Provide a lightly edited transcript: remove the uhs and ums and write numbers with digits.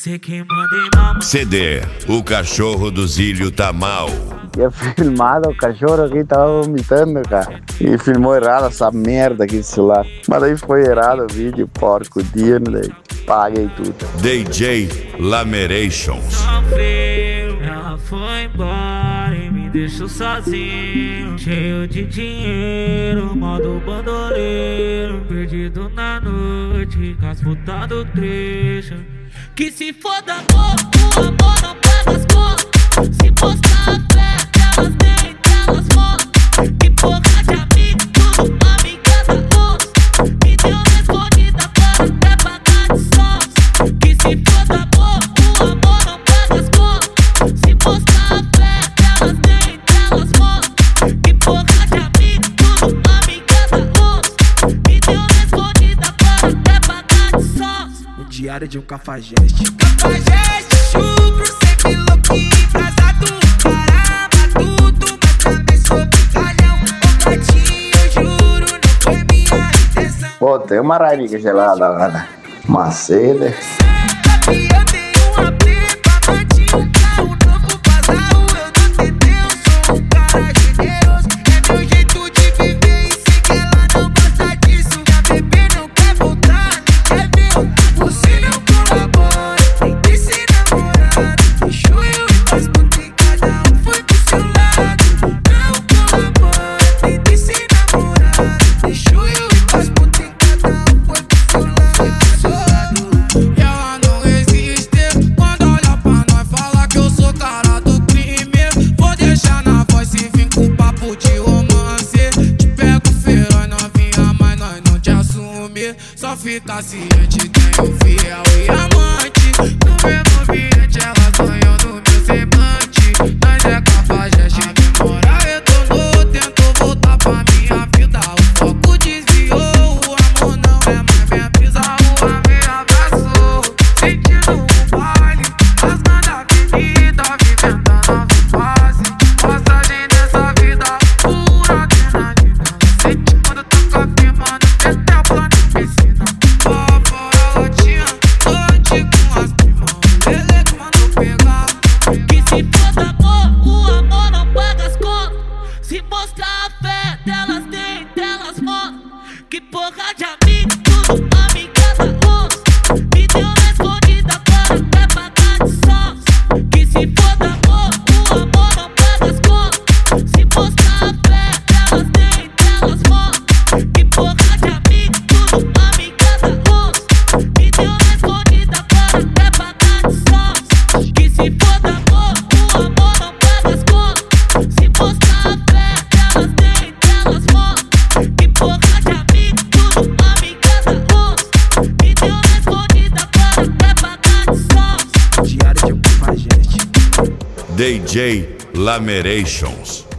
Cê que mandei mamar. CD, o cachorro do Zílio tá mal. Tinha filmado o cachorro aqui, tava vomitando, cara. E filmou errado essa merda aqui do celular. Mas aí foi errado o vídeo, porco, dia, né? Paguei tudo. DJ Lamerations. Sofreu, ela foi embora e me deixou sozinho, cheio de dinheiro, modo bandoleiro, perdido na noite, com as putas do trecho. Que se foda amor, o amor não paga as contas. Se postar a fé, elas nem elas mostram. Que porra de amigo, tudo amiga da onça. Me deu uma escondida para até pagar de sons. Que se foda amor, o amor não paga as contas. Se postar a fé, elas nem elas mostram. Que porra de amigo, tudo amiga da onça. Me deu uma escondida para até pagar de sons. O diário de um cafajeste. Cafajeste, chucro, sempre louco e embrasado. Caramba, tudo, mas também sou brincalhão. Ô gatinho, eu juro, não foi minha intenção. Pô, tem uma raivinha gelada lá, né? Maceda. Sabe, eu tenho uma pepa, bati um carro novo, vazao. Eu não tentei, eu sou um cara generoso. É meu jeito de viver e sei que ela não gosta disso. Minha bebê não quer voltar, nem quer ver. Você não colabora, tem que ser namorado. Deixou eu e faz tudo e cada um foi pro seu lado. Não colabora, tem que ser namorado. Deixou eu e faz tudo e cada um foi pro seu lado. E ela não existe. Quando olha pra nós, fala que eu sou cara do crime. Vou deixar na voz se vim com papo de romance. Te pego feroz, novinha, mas nós não te assume. Só fica ciente, tenho fiel e amante. No mesmo ambiente, ela sonhou no meu semblante. Nós é cafajeste, a memória retornou. Tentou voltar pra minha vida, o foco desviou. O amor não é mais minha brisa, o amor me abraçou. Sentindo o baile, rasgando a avenida, vivendo a nova fase. Passagem dessa vida, pura adrenalina. Sente quando toca firmando, até o plano piscina. Ó, fora latinha, noite com as primas. Ele que mandou pegar. Que se foda amor, o amor não paga as contas. Se mostrar a fé delas nem delas mostram. Que porra de amigo, tudo amiga da onça. Me deu uma escondida para até pagar de sons. Que se foda amor, o amor não paga as contas. Se mostrar a fé delas nem delas mostram. Que porra de amigo, tudo amiga da onça. Me deu uma escondida para até pagar de sons. Que se foda amor, o amor não paga as contas. Se mostrar a fé delas nem delas mostram. Que porra de amigo, tudo amiga da onça. Me deu uma escondida para até pagar de sons. O diário de um cafajeste. DJ Lamerations.